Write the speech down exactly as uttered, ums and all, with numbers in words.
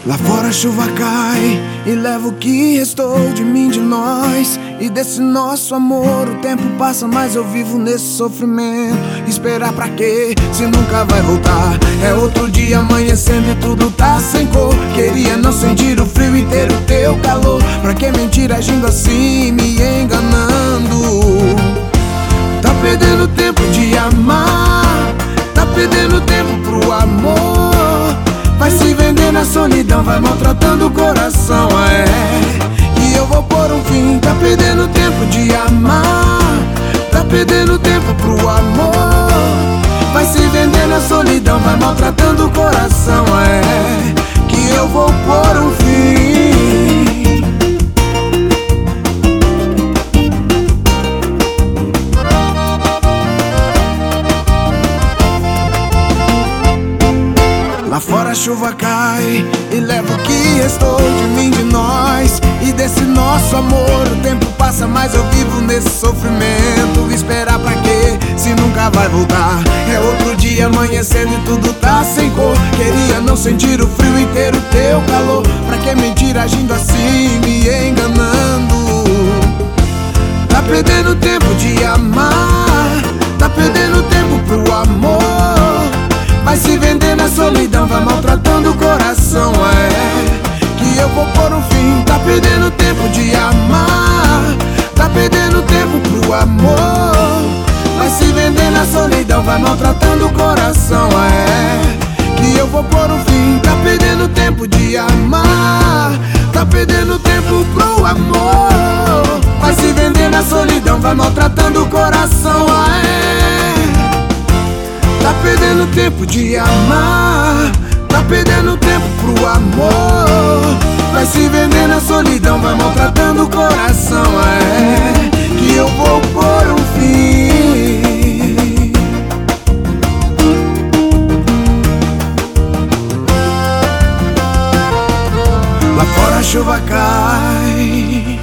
Lá fora a chuva cai e leva o que restou de mim, de nós e desse nosso amor. O tempo passa, mas eu vivo nesse sofrimento. Esperar pra quê, se nunca vai voltar? É outro dia amanhecendo e tudo tá sem cor. Queria não sentir o frio e ter o teu calor. Pra que mentir agindo assim, me enganando? Tá perdendo tempo de amar, tá perdendo tempo pro amor. Vai se vender na solidão, vai maltratando o coração, é. E eu vou pôr um fim. Tá perdendo tempo de amar, tá perdendo tempo pro amor. Vai se vender na solidão, vai maltratando o coração, é. Que eu vou pôr um fim. Lá fora a chuva cai e leva o que restou de mim, de nós e desse nosso amor. O tempo passa, mas eu vivo nesse sofrimento. Esperar pra quê, se nunca vai voltar? É outro dia amanhecendo e tudo tá sem cor. Queria não sentir o frio e ter o teu calor. Pra que mentir agindo assim, me enganando? Tá perdendo tempo de amar, tá perdendo tempo pro amor. Vai se vender na solidão, vai maltratando o coração, é. Que eu vou pôr um fim. Tá perdendo tempo de amar, tá perdendo tempo pro amor. Vai se vender na solidão, vai maltratando o coração, é. Que eu vou pôr um fim. Tá perdendo tempo de amar, tá perdendo tempo pro amor. Vai se vender na solidão, vai maltratando o coração, é. Tá perdendo tempo de amar, tá perdendo tempo pro amor. Vai se vender na solidão, vai maltratando o coração, é. Que eu vou pôr um fim. Lá fora a chuva cai